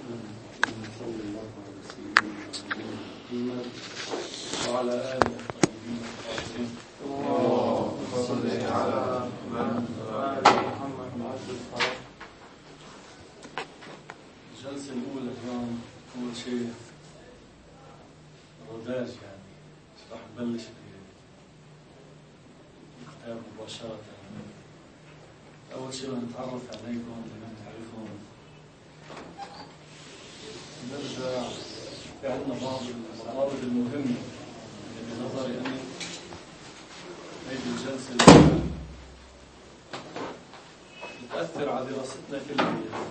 صلى الله على سيدنا محمد وعلى آله الطيبين الطاهرين. اللهم صل على محمد وعلى الصلاة. الجلسة الأولى اليوم أول شيء روداج، يعني راح نبلش بالكتاب مباشرة. أول شيء نتعرف عليكم لمن تعرفون، نرجع في عندنا بعض المطالب المهمة اللي بنظري أني هذه الجلسة الأولى بتأثر على دراستنا كلها.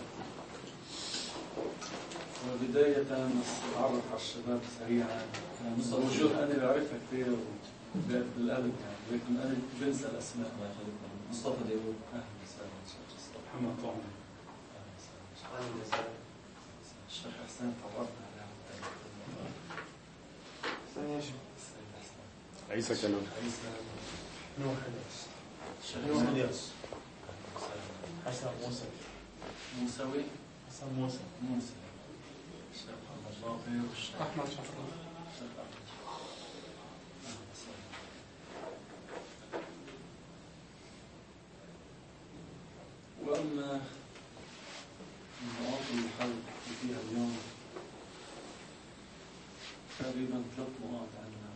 وبداية نتعرف على الشباب سريعا. وجوه أنا بعرفها كثير بالقلب يعني، لكن أنا بنسى الأسماء. مصطفى داوود، أهلا وسهلا. محمد طعمي، أهلا وسهلا. الشيخ حسين تعرفنا عليه عيسى كمان، عيسى نوح الياس، حسن موسى، موسوي، حسن موسى، الشيخ محمد باقر، والشيخ أحمد شفران. الشيخ أحمد. أهلا وسهلا. وأما المواطن الحل اللي فيها اليوم تقريبا 3 نقاط عندنا.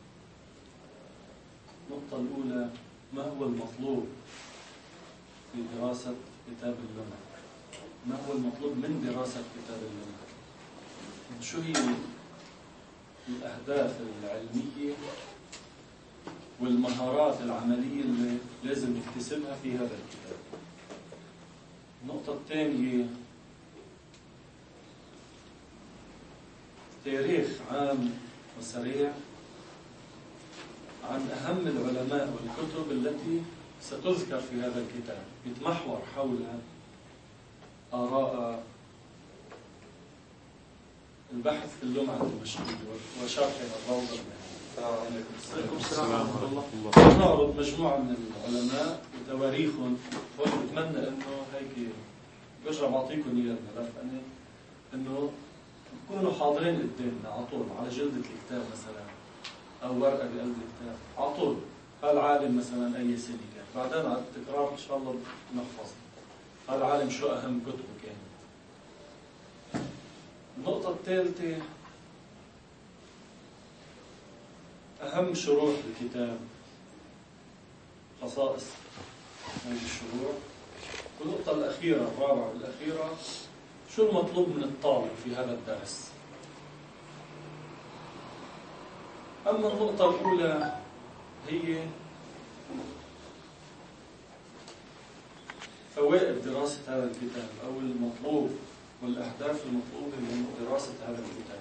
النقطة الأولى: ما هو المطلوب في دراسة كتاب اللمع؟ ما هو المطلوب من دراسة كتاب اللمع؟ شو هي الأهداف العلمية والمهارات العملية اللي لازم نكتسبها في هذا الكتاب؟ النقطة الثانية: تاريخ عام وسريع عن أهم العلماء والكتب التي ستذكر في هذا الكتاب، يتمحور حول آراء البحث في اللمعة الدمشقية وشرحها الروضة. عليكم السلام ورحمة الله. نعرض مجموعة من العلماء وتواريخهم. بتمنى إنه هيك برجع بعطيكم إياه الملف، إنه تكونوا حاضرين قدامنا على طول على جلدة الكتاب مثلا، أو ورقة بقلب الكتاب على طول. هالعالم مثلا أي سنة كان، بعدين على التكرار إن شاء الله نحفظ هالعالم شو أهم كتبه كان. النقطة الثالثة: أهم شروح الكتاب، خصائص هذه الشروح. والنقطة الأخيرة الرابعة والأخيرة: شو المطلوب من الطالب في هذا الدرس؟ أما النقطة الأولى هي فوائد دراسة هذا الكتاب، أو المطلوب والأهداف المطلوبة من دراسة هذا الكتاب.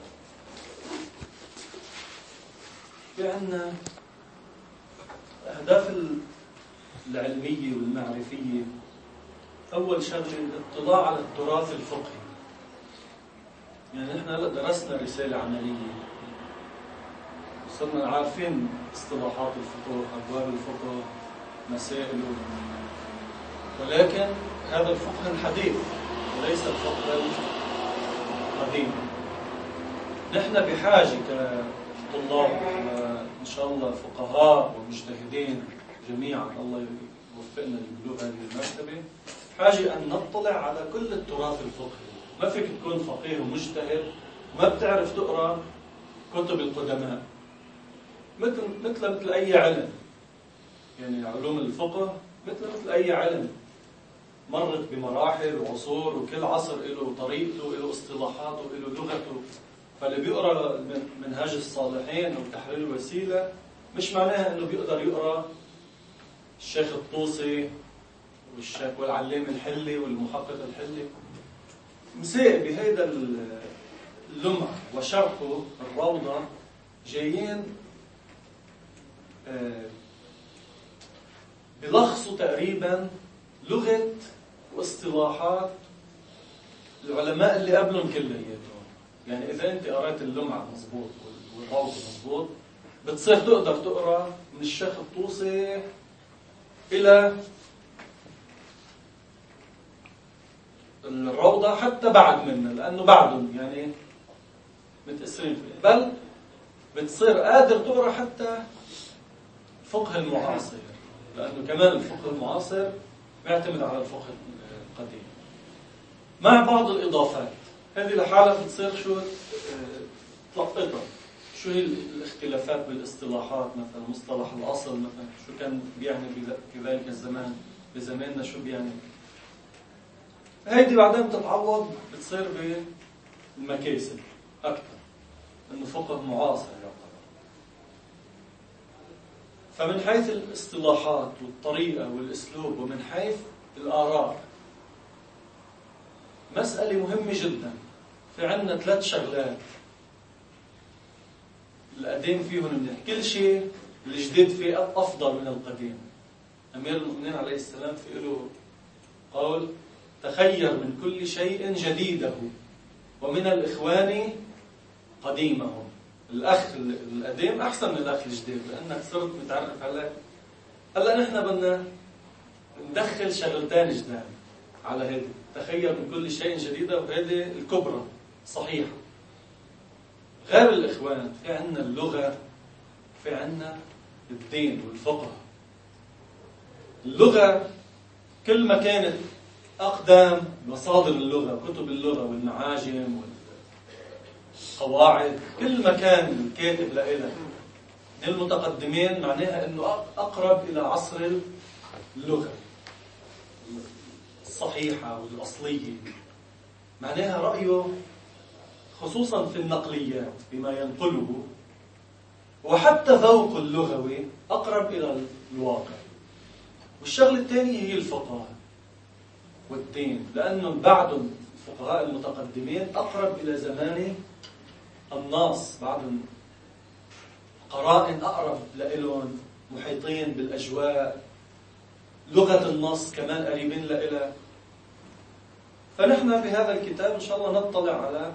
في عندنا الأهداف العلمية والمعرفية. أول شغلة الاطلاع على التراث الفقهي. يعني نحن هلا درسنا رسالة عملية، صرنا عارفين اصطلاحات الفقه، أبواب الفقه، مسائله، ولكن هذا الفقه الحديث وليس الفقه القديم. نحن بحاجة كطلاب وإن شاء الله فقهاء ومجتهدين جميعا، الله يوفقنا لبلوغ هذه المرتبة، حاجة أن نطلع على كل التراث الفقهي. ما فيك تكون فقيه ومجتهد وما بتعرف تقرأ كتب القدماء. مثل أي علم، يعني علوم الفقه مثل أي علم مرت بمراحل وعصور، وكل عصر له طريقته، له اصطلاحاته، له لغته. فاللي بيقرأ منهاج الصالحين أو تحرير الوسيلة مش معناها أنه بيقدر يقرأ الشيخ الطوسي والشيخ والعلام الحلي والمحقق الحلي. مساء بهيدا اللمع وشرحه الروضة جايين بلخصوا تقريبا لغة واصطلاحات العلماء اللي قبلهم كلياتهم. يعني إذا أنت قرأت اللمعة مضبوط والروضة مضبوط، بتصير تقدر تقرأ من الشيخ الطوسي إلى الروضة حتى بعد منا، لأنه بعدهم يعني متأثرين فيه، بل بتصير قادر تقرأ حتى الفقه المعاصر، لأنه كمان الفقه المعاصر بيعتمد على الفقه القديم مع بعض الإضافات. هذه لحالها بتصير شو تلقطها، شو هي الاختلافات بالاصطلاحات، مثلا مصطلح الأصل مثلا شو كان بيعني في ذلك الزمان، بزماننا شو بيعني. هيدي بعدين بتتعوض، بتصير بالمكاسب أكثر، إنه فقه معاصر يعتبر. فمن حيث الاصطلاحات والطريقة والأسلوب، ومن حيث الآراء، مسألة مهمة جدا. في عندنا 3 شغلات القديم فيهم منيح، كل شيء الجديد فيه أفضل من القديم. أمير المؤمنين عليه السلام في له قول: تخير من كل شيء جديده ومن الإخوان قديمهم. الأخ القديم أحسن من الأخ الجديد، لأنك صرت متعرف عليه. هلا نحن بدنا ندخل شغلتين جداد على هذه، تخير من كل شيء جديده، وهذه الكبرى صحيحة. غير الإخوان في عنا اللغة، في عنا الدين والفقه. اللغة كل ما كانت أقدم مصادر اللغة، كتب اللغة والمعاجم والقواعد، كل ما كان الكاتب لإلها من المتقدمين، معناها أنه أقرب إلى عصر اللغة الصحيحة والأصلية. معناها رأيه خصوصا في النقليات بما ينقله، وحتى ذوق اللغوي أقرب إلى الواقع. والشغلة الثانية هي الفقه والدين، لأنهم بعدهم الفقهاء المتقدمين أقرب إلى زمان الناس، بعدهم قرائن أقرب لإلهم، محيطين بالأجواء، لغة النص كمان قريبين لإلها. فنحن بهذا الكتاب إن شاء الله نطلع على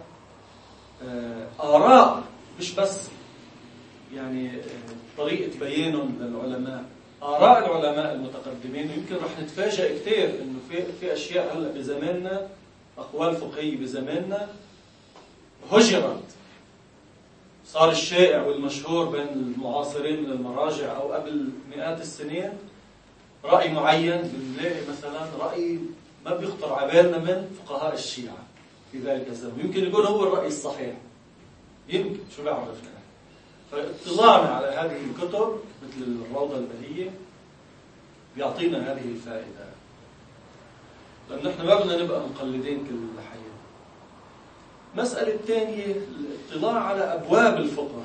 آراء، مش بس يعني طريقة بيانهم للعلماء، آراء العلماء المتقدمين. يمكن رح نتفاجأ كثير إنه في أشياء هلا بزماننا، أقوال فقهية بزماننا هجرت، صار الشائع والمشهور بين المعاصرين من المراجع أو قبل مئات السنين رأي معين، بنلاقي مثلا رأي ما بيخطر على بالنا من فقهاء الشيعة في ذلك الزمن، يمكن يكون هو الرأي الصحيح، يمكن، شو بعرفنا. فاطلاعنا على هذه الكتب مثل الروضة البهية بيعطينا هذه الفائدة، لأن نحن ما بدنا نبقى مقلدين كل الحياة. مسألة الثانية الاطلاع على أبواب الفقه.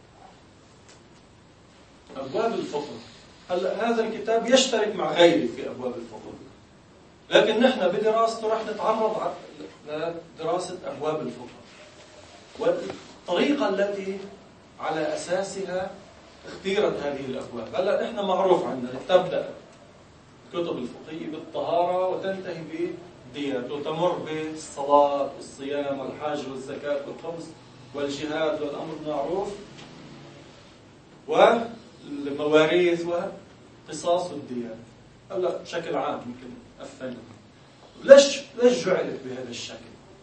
أبواب الفقه، هلا هذا الكتاب يشترك مع غيره في أبواب الفقه، لكن نحن بدراسته رح نتعرض لدراسة أبواب الفقه والطريقة التي على أساسها اختيرت هذه الأبواب. هلا نحن معروف عندنا تبدأ الكتب الفقهية بالطهارة وتنتهي بالديات، وتمر بالصلاة والصيام والحج والزكاة والخمس والجهاد والأمر بالمعروف والمواريث وقصاص الديات. هلا بشكل عام يمكن أفهم ليش جعلت بهذا الشكل.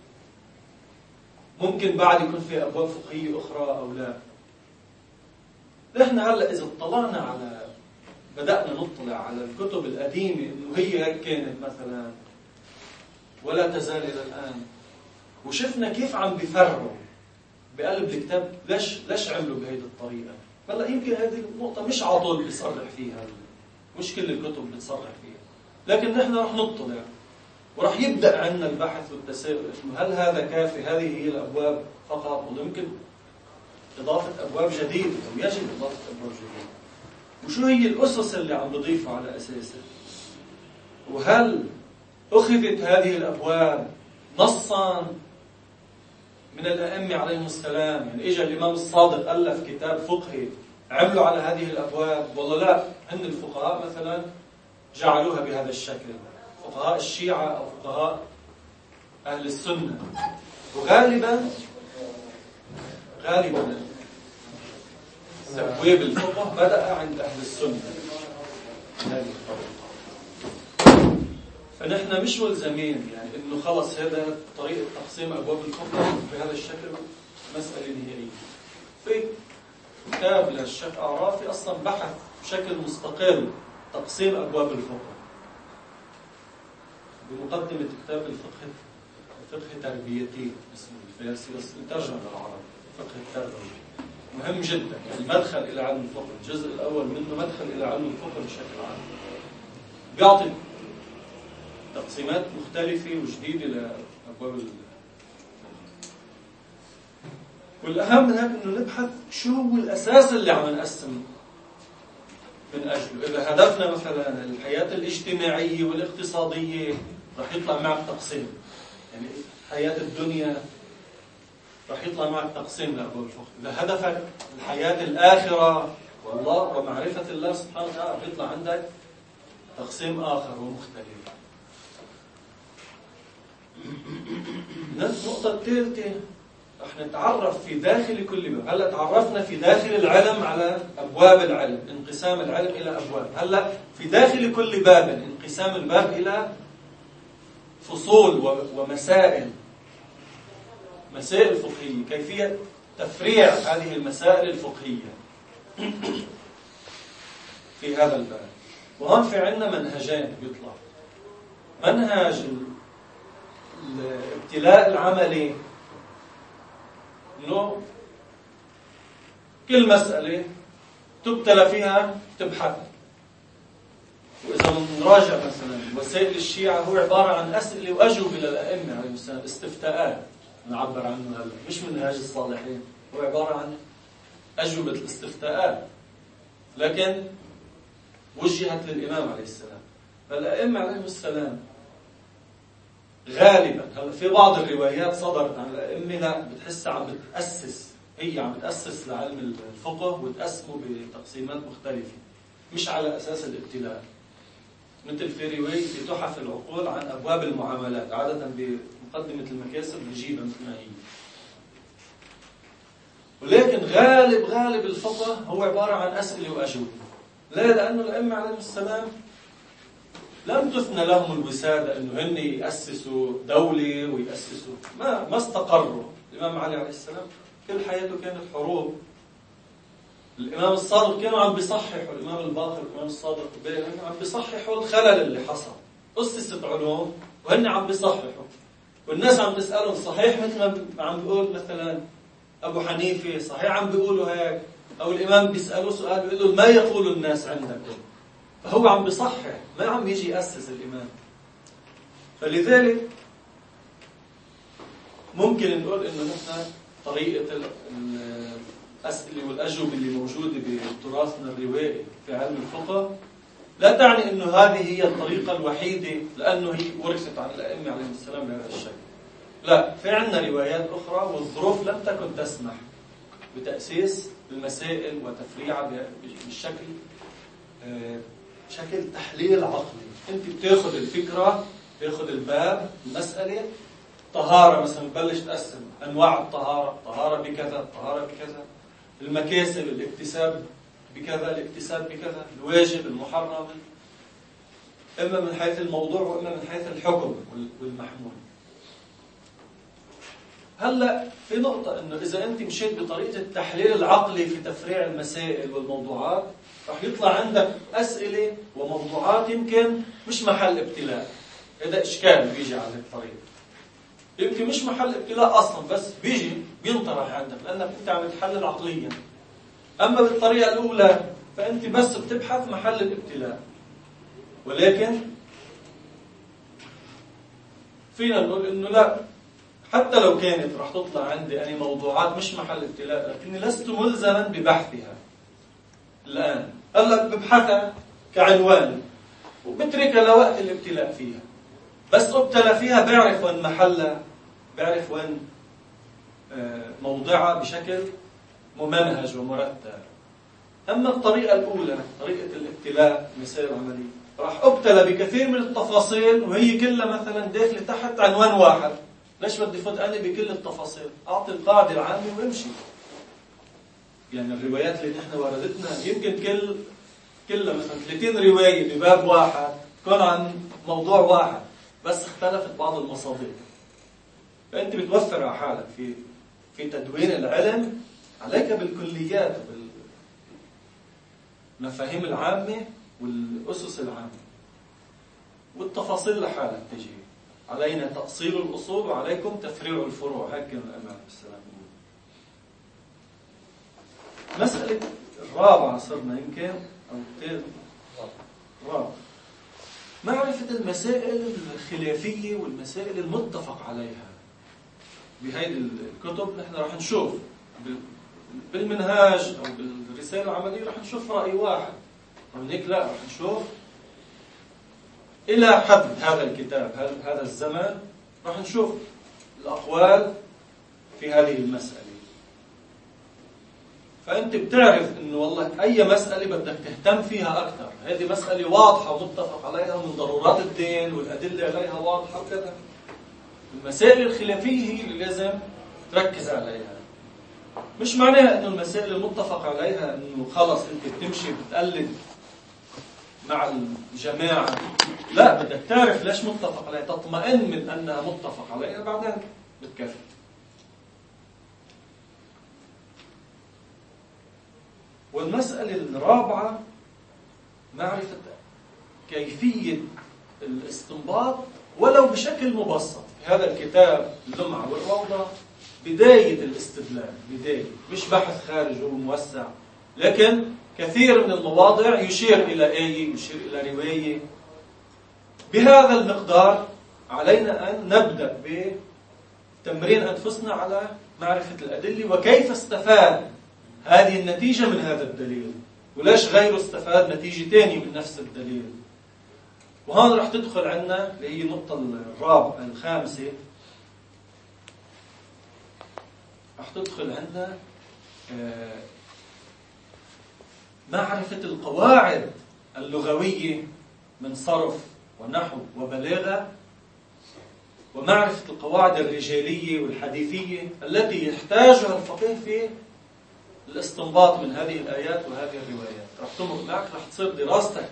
ممكن بعد يكون في أبواب فقهية أخرى أو لا. نحن هلا إذا اطلعنا على بدأنا نطلع على الكتب القديمة إنه هي كانت مثلا ولا تزال إلى الآن، وشفنا كيف عم بيفرعوا بقلب الكتاب، ليش عملوا بهذه الطريقة. هلا يمكن هذه النقطة مش على طول بيصرح فيها، مش كل الكتب بتصرح فيها، لكن نحن رح نطلع ورح يبدأ عندنا البحث والتساؤل إنه هل هذا كافي؟ هذه هي الأبواب فقط، ولا يمكن إضافة أبواب جديدة، أو يجب إضافة أبواب جديدة؟ وشو هي الأسس اللي عم بضيفها على أساسها؟ وهل أخذت هذه الأبواب نصا من الأئمة عليهم السلام؟ يعني إجا الإمام الصادق ألف كتاب فقهي عملوا على هذه الأبواب ولا لا؟ هن الفقهاء مثلا جعلوها بهذا الشكل، فقهاء الشيعة أو فقهاء أهل السنة. وغالبا تبويب الفقه بدأ عند أهل السنة. فنحن مش ملزمين يعني إنه خلص هذا طريقة تقسيم أبواب الفقه بهذا الشكل مسألة نهائية. في كتاب للشيخ أعرافي أصلا بحث بشكل مستقل تقسيم أبواب الفقه بمقدمة كتاب الفقه تربيتي اسمه الفارسي، بس ترجمة للعربي فقه التربية مهم جدا، يعني مدخل إلى علم الفقه. الجزء الأول منه مدخل إلى علم الفقه بشكل عام، بيعطي تقسيمات مختلفة وجديدة لأبواب والأهم من هيك إنه نبحث شو هو الأساس اللي عم نقسم من أجله. إذا هدفنا مثلا الحياة الاجتماعية والاقتصادية رح يطلع معك تقسيم، يعني حياة الدنيا رح يطلع معك تقسيم لأبواب الفقه. إذا هدفك الحياة الآخرة والله ومعرفة الله سبحانه وتعالى رح يطلع عندك تقسيم آخر ومختلف. النقطة الثالثة رح نتعرف في داخل كل باب. هلا تعرفنا في داخل العلم على أبواب العلم، انقسام العلم إلى أبواب. هلا في داخل كل باب انقسام الباب إلى فصول ومسائل، مسائل فقهية، كيفية تفريع هذه المسائل الفقهية في هذا الباب. وهون في عندنا منهجين بيطلع. منهج الابتلاء العملي، إنه كل مسألة تبتلى فيها تبحث. وإذا نراجع مثلا وسائل الشيعة هو عبارة عن أسئلة وأجوبة للأئمة عليهم السلام، استفتاءات نعبر عنه هلا، مش منهاج الصالحين، هو عبارة عن أجوبة الاستفتاءات لكن وجهت للإمام عليه السلام. فالأئمة عليهم السلام غالبا، هلا في بعض الروايات صدرت عن الأئمة لا بتحسها عم بتأسس، هي عم بتأسس لعلم الفقه وتقسمه بتقسيمات مختلفة مش على أساس الابتلاء. مثل في رواية في تحف العقول عن أبواب المعاملات، عادة بمقدمة المكاسب بجيبها مثل ما هي. ولكن غالب الفقه هو عبارة عن أسئلة وأجوبة. لا، لأنه الأئمة عليهم السلام لم تثنى لهم الوسادة أنه هن يأسسوا دولة ويأسسوا، ما استقروا. الإمام علي عليه السلام كل حياته كانت حروب. الإمام الصادق كانوا عم بيصححوا، الإمام الباقر والإمام الصادق عم بيصححوا الخلل اللي حصل. أسست علوم وهن عم بيصححوا، والناس عم تسألهم صحيح مثل ما عم بيقول مثلا أبو حنيفة، صحيح عم بيقولوا هيك، أو الإمام بيسألوا سؤال بيقولوا ما يقول الناس عندكم، فهو عم بيصحح، ما عم يجي يأسس الإمام. فلذلك ممكن نقول إنه نحن طريقة الأسئلة والأجوبة اللي موجودة بتراثنا الروائي في علم الفقه لا تعني إنه هذه هي الطريقة الوحيدة لأنه هي ورثت عن الأئمة عليهم السلام بهذا الشكل. لا، في عندنا روايات أخرى والظروف لم تكن تسمح بتأسيس المسائل وتفريعها بالشكل شكل تحليل عقلي. أنت بتاخذ الفكرة، تاخذ الباب، المسألة طهارة مثلا، بلش تقسم أنواع الطهارة، طهارة بكذا، طهارة بكذا، المكاسب، الاكتساب بكذا، الاكتساب بكذا، الواجب، المحرم، إما من حيث الموضوع وإما من حيث الحكم والمحمول. هلأ في نقطة إنه إذا أنت مشيت بطريقة التحليل العقلي في تفريع المسائل والموضوعات رح يطلع عندك أسئلة وموضوعات يمكن مش محل ابتلاء. هذا إشكال بيجي على الطريق، يمكن مش محل ابتلاء أصلا، بس بيجي بينطرح عندك لأنك أنت عم تحلل عقليا. أما بالطريقة الأولى فأنت بس بتبحث محل الابتلاء. ولكن فينا نقول إنه لا، حتى لو كانت رح تطلع عندي أنا موضوعات مش محل ابتلاء لكني لست ملزما ببحثها الآن. هلا ببحثها كعنوان وبتركها لوقت الابتلاء فيها، بس ابتلى فيها بعرف وين محلها، بعرف وين موضعها بشكل ممنهج ومرتب. أما الطريقة الأولى طريقة الابتلاء مسائل عملية راح ابتلى بكثير من التفاصيل وهي كلها مثلا داخلة تحت عنوان واحد. ليش بدي فوت أنا بكل التفاصيل؟ أعطي القاعدة العامة وامشي. يعني الروايات اللي نحن وردتنا يمكن كلها مثلا 30 رواية بباب واحد تكون عن موضوع واحد، بس اختلفت بعض المصادر. فأنت بتوفر على حالك في تدوين العلم، عليك بالكليات والمفاهيم العامة والأسس العامة، والتفاصيل لحالك تجي. علينا تأصيل الأصول وعليكم تفريع الفروع. هيك كان الأمام السلام يقول. مسألة الرابعة صرنا يمكن أو رابعة، معرفة المسائل الخلافية والمسائل المتفق عليها. بهذه الكتب نحن راح نشوف بالمنهاج أو بالرسالة العملية راح نشوف رأي واحد، ومن هيك لا، راح نشوف إلى حد هذا الكتاب هذا الزمن راح نشوف الأقوال في هذه المسألة. فأنت بتعرف إنه والله أي مسألة بدك تهتم فيها أكثر، هذه مسألة واضحة ومتفق عليها من ضرورات الدين والأدلة عليها واضحة وكذا. المسائل الخلافية هي اللي لازم تركز عليها. مش معناها إنه المسائل المتفق عليها إنه خلص أنت بتمشي بتقلد مع الجماعة، لا، بدك تعرف ليش متفق عليها، تطمئن من أنها متفق عليها، بعدين بتكفي. والمسألة الرابعة معرفة كيفية الاستنباط ولو بشكل مبسط. هذا الكتاب اللمعة والروضة بداية الاستدلال، بداية، مش بحث خارجي وموسع، لكن كثير من المواضع يشير إلى آية، يشير إلى رواية. بهذا المقدار علينا أن نبدأ بتمرين أنفسنا على معرفة الأدلة وكيف استفاد هذه النتيجة من هذا الدليل، وليش غيره استفاد نتيجة تانية من نفس الدليل. وهون رح تدخل عنا اللي هي النقطة الرابعة الخامسة، رح تدخل عنا معرفة القواعد اللغوية من صرف ونحو وبلاغة، ومعرفة القواعد الرجالية والحديثية التي يحتاجها الفقيه في الاستنباط من هذه الآيات وهذه الروايات. رح تمر معك، رح تصير دراستك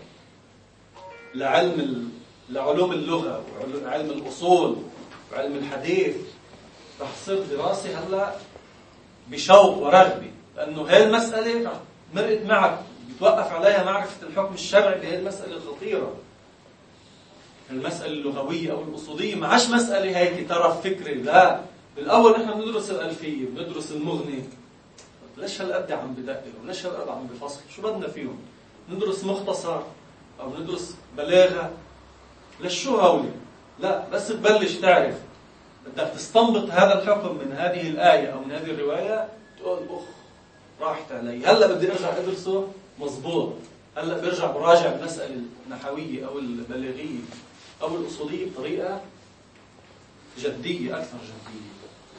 لعلوم اللغة وعلم الأصول وعلم الحديث رح تصير دراسة هلا بشوق ورغبة، لأنه هاي المسألة رح مرقت معك بتوقف عليها معرفة الحكم الشرعي بهذه المسألة الخطيرة. المسألة اللغوية أو الأصولية ما عادش مسألة هيك طرف فكري، لا، بالأول نحن بندرس الألفية، بندرس المغني، ليش هالقد عم بدقق وليش هالقد عم بفصل، شو بدنا فيهم؟ ندرس مختصر أو ندرس بلاغة، ليش شو هولي؟ لا، بس تبلش تعرف بدك تستنبط هذا الحكم من هذه الآية أو من هذه الرواية، تقول أخ راحت علي، هلا بدي أرجع أدرسه مضبوط، هلا برجع براجع المسألة النحوية أو البلاغية أو الأصولية بطريقة جدية، أكثر جدية.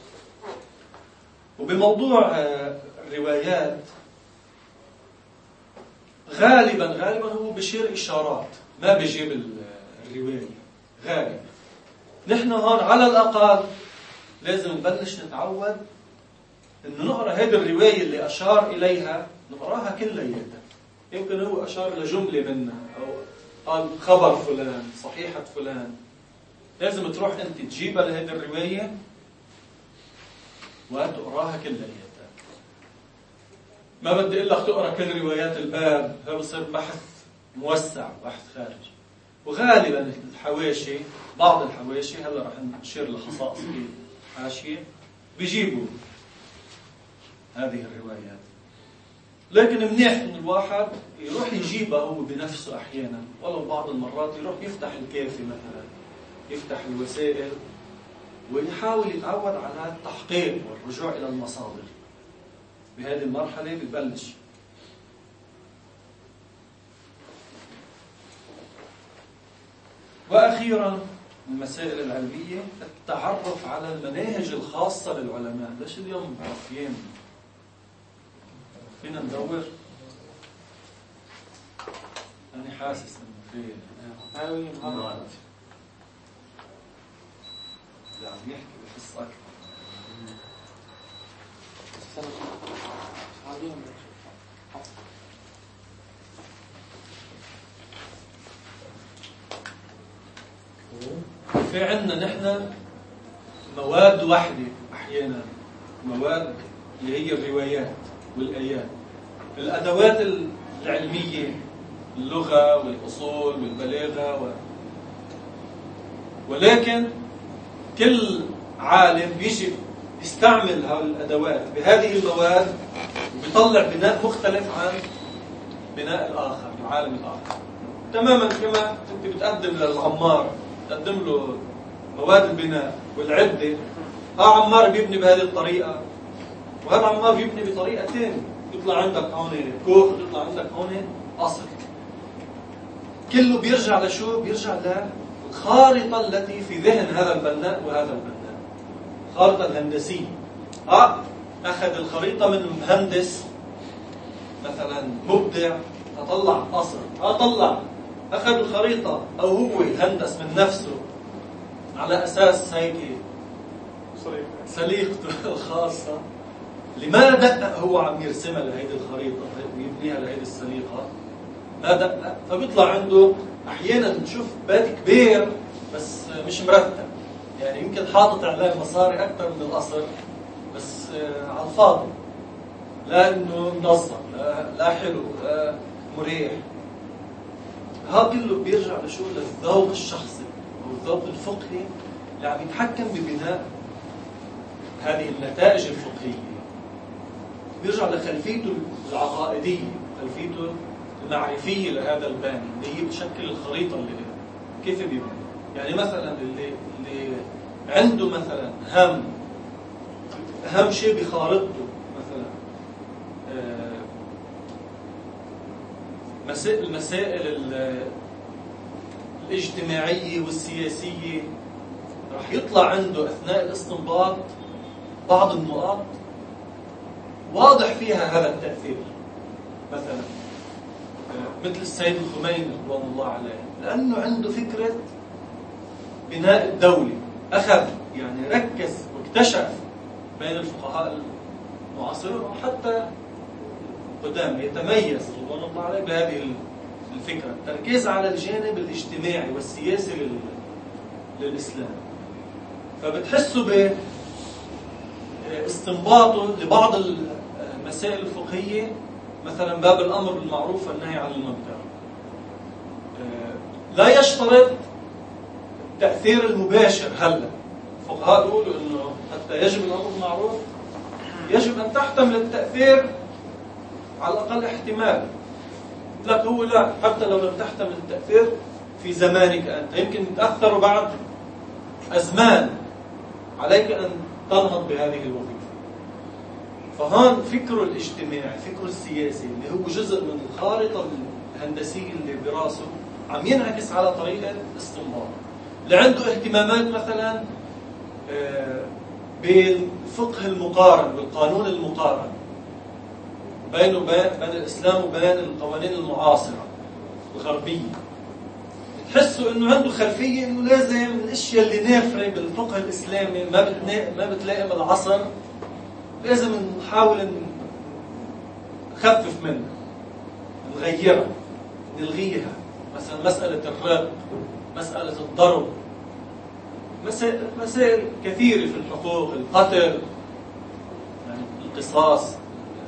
وبموضوع الروايات غالبا هو بشير إشارات، ما بيجيب الرواية غالبا. نحن هون على الأقل لازم نبلش نتعود إنه نقرأ هذه الرواية اللي أشار إليها، نقرأها كلياتها. يمكن هو أشار لجملة منها أو قال خبر فلان، صحيحة فلان، لازم تروح أنت تجيبها لهذه الرواية وتقراها كلياتها. ما بدي أقول لك تقرأ كل روايات الباب، هذا بصير بحث موسع، بحث خارجي. وغالبا الحواشي، بعض الحواشي، هلا رح نشير لخصائص في حاشية، بيجيبوا هذه الروايات. لكن منيح إن الواحد يروح يجيبها هو بنفسه أحيانا، ولو بعض المرات يروح يفتح الكافي مثلا، يفتح الوسائل ويحاول يتعود على التحقيق والرجوع إلى المصادر. بهذه المرحلة ببلش. وأخيرا المسائل العلمية، التعرف على المناهج الخاصة للعلماء. ليش اليوم عافيين؟ فينا ندور؟ أنا حاسس إنه في اللي عم يحكي بحس أكثر. في عندنا نحن مواد واحدة أحيانا، مواد اللي هي الروايات والآيات، الأدوات العلمية، اللغة والأصول والبلاغة ولكن كل عالم بيجي يستعمل هذه الأدوات بهذه المواد وبيطلع بناء مختلف عن بناء الآخر، العالم الآخر. تماما كما أنت بتقدم للعمار تقدم له مواد البناء والعدة، عمار بيبني بهذه الطريقة وهذا عمار بيبني بطريقة ثانية، يطلع عندك هون كوخ يطلع عندك هون قصر. كله بيرجع لشو؟ بيرجع للخارطة التي في ذهن هذا البناء وهذا البناء، الخارطة الهندسية. أخذ الخريطة من مهندس مثلا مبدع أطلع قصر، طلع أخذ الخريطة أو هو هندس من نفسه على أساس هيك سليقته الخاصة. لما دقق هو عم يرسمها لهيدي الخريطة ويبنيها لهيدي السليقة؟ ما دقق، فبيطلع عنده أحيانا نشوف بيت كبير بس مش مرتب، يعني يمكن حاطط عليه مصاري أكثر من القصر بس على الفاضي، لا إنه منظم، لا حلو، لا مريح. هذا كله بيرجع لشو؟ للذوق الشخصي أو الذوق الفقهي اللي عم يتحكم ببناء هذه النتائج الفقهية. بيرجع لخلفيته العقائدية، خلفيته المعرفية لهذا الباني اللي هي بشكل الخريطة اللي كيف بيبني. يعني مثلا اللي عنده مثلا أهم شيء بخارطته مثلا المسائل الاجتماعية والسياسية، راح يطلع عنده أثناء الاستنباط بعض النقاط واضح فيها هذا التأثير. مثلا مثل السيد الخميني رضوان الله عليه، لأنه عنده فكرة بناء الدولة، أخذ يعني ركز واكتشف بين الفقهاء المعاصرين وحتى قدام يتميز رضوان الله عليه بهذه الفكرة، التركيز على الجانب الاجتماعي والسياسي للإسلام. فبتحسوا باستنباطه لبعض المسائل الفقهية، مثلا باب الأمر بالمعروف والنهي عن المنكر، لا يشترط التأثير المباشر. هلا الفقهاء يقولوا إنه حتى يجب الأمر بالمعروف يجب أن تحتمل التأثير على الأقل احتمال. لك هو لا، حتى لو لم تحتمل التأثير في زمانك أنت يمكن تتأثر بعد أزمان، عليك أن تنهض بهذه الوظيفة. فهون فكره الاجتماعي، فكره السياسي اللي هو جزء من الخارطة الهندسية اللي براسه عم ينعكس على طريقة الاستنباط. اللي عنده اهتمامات مثلا بالفقه المقارن والقانون المقارن بين الإسلام وبين القوانين المعاصرة الغربية، تحسوا إنه عنده خلفية إنه لازم الأشياء اللي نافرة بالفقه الإسلامي ما بتلائم العصر، لازم نحاول نخفف منها، نغيرها، نلغيها. مثلا مسألة الرق، مسألة الضرب، مسائل كثيرة في الحقوق، القتل، يعني القصاص،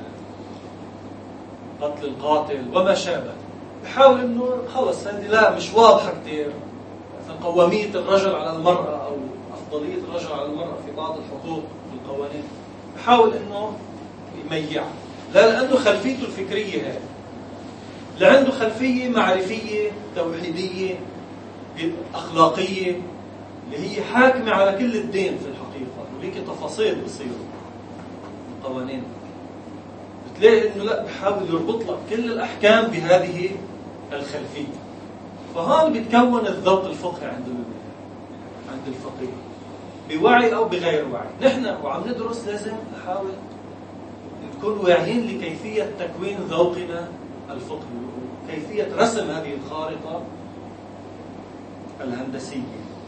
قتل القاتل وما شابه. بحاول انه خلص هذه لا مش واضحة كثير، مثلا قوامية الرجل على المرأة او افضلية الرجل على المرأة في بعض الحقوق والقوانين، بحاول انه يميعها. لا، لانه خلفيته الفكرية هذه، اللي عنده خلفية معرفية توحيدية أخلاقية اللي هي حاكمة على كل الدين في الحقيقة، وهيك تفاصيل بصير القوانين، بتلاقي انه لا بحاول يربط لك كل الأحكام بهذه الخلفية. فهون بيتكون الذوق الفقهي عند الفقيه بوعي أو بغير وعي. نحن وعم ندرس لازم نحاول نكون واعيين لكيفية تكوين ذوقنا الفقهي وكيفية رسم هذه الخارطة الهندسية.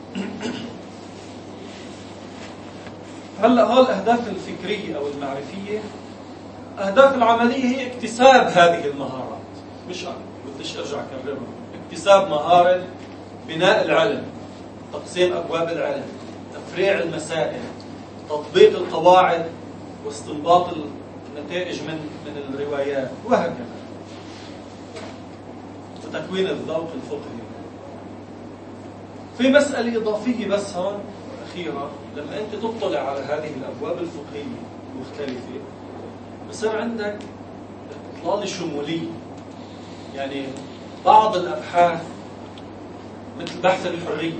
هلأ هول الأهداف الفكرية أو المعرفية. أهداف العملية هي اكتساب هذه المهارات، مش بديش أرجع أكررها، اكتساب مهارة بناء العلم تقسيم أبواب العلم، تفريع المسائل، تطبيق القواعد واستنباط النتائج من الروايات، وهكذا، وتكوين الذوق الفقهي. في مسألة إضافية بس هون أخيرة، لما أنت تطلع على هذه الأبواب الفقهية المختلفة بصير عندك إطلالة شمولية. يعني بعض الأبحاث مثل بحث الحرية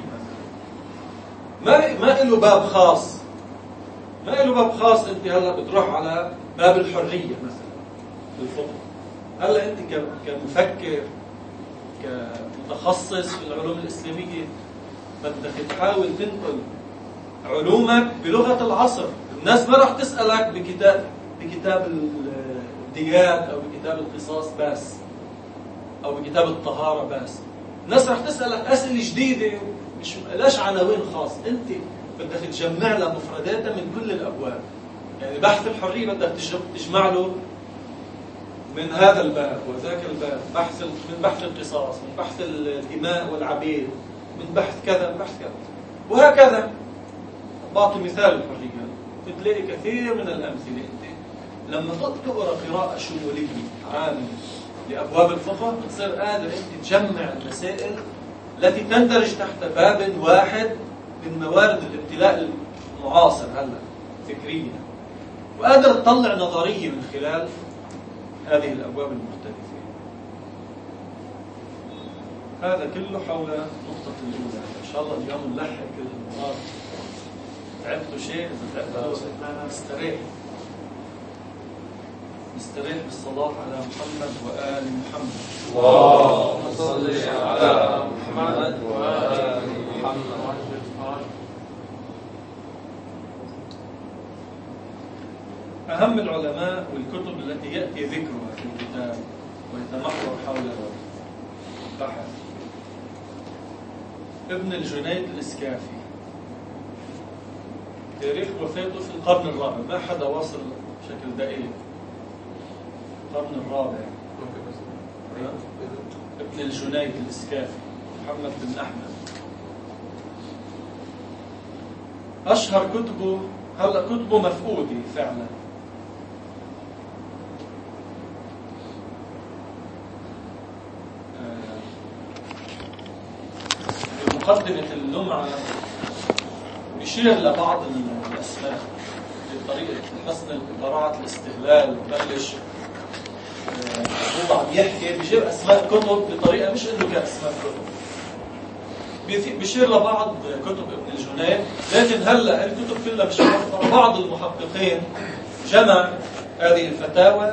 ما له باب خاص، ما له باب خاص. أنت هلا بتروح على باب الحرية مثلا بالفقه، هلا أنت كمفكر كمتخصص في العلوم الإسلامية بدك تحاول تنقل علومك بلغة العصر. الناس ما راح تسألك بكتاب الديات أو بكتاب القصاص بس أو بكتاب الطهارة بس. الناس راح تسألك أسئلة جديدة مش لاش عناوين خاص. أنت بدك تجمع لها مفرداتها من كل الأبواب. يعني بحث الحرية بدك تجمع له من هذا الباب وذاك الباب، من بحث القصاص، من بحث الإماء والعبيد، من بحث كذا، من بحث كذا، وهكذا. بعطي مثال الحرية، بتلاقي كثير من الأمثلة. أنت لما تقرأ قراءة شمولية عامة لأبواب الفقه بتصير قادر أنت تجمع المسائل التي تندرج تحت باب واحد من موارد الابتلاء المعاصر هلا فكريا، وقادر تطلع نظرية من خلال هذه الأبواب المختلفة. هذا كله حول نقطة الأولى. إن شاء الله اليوم نلحق النهار. تعبتوا شيء؟ إذا تعبتوا نستريح بالصلاة على محمد وآل محمد. اللهم صل على محمد وآل محمد. أهم العلماء والكتب التي يأتي ذكرها في الكتاب ويتمحور حولها بحث: ابن الجنيد الإسكافي، تاريخ وفاته في القرن الرابع، ما حدا واصل بشكل دقيق. القرن الرابع. ابن الجنيد الإسكافي محمد بن أحمد. أشهر كتبه، هلا كتبه مفقودة فعلا. مقدمة اللمعة بيشير لبعض الأسماء بطريقة حسن براعة الاستغلال. بلش هو عم يحكي بيجيب أسماء كتب بطريقة مش إنه كأسماء كتب، بيشير لبعض كتب ابن الجنيد. لكن هلا الكتب كلها مش موفرة. بعض المحققين جمع هذه الفتاوى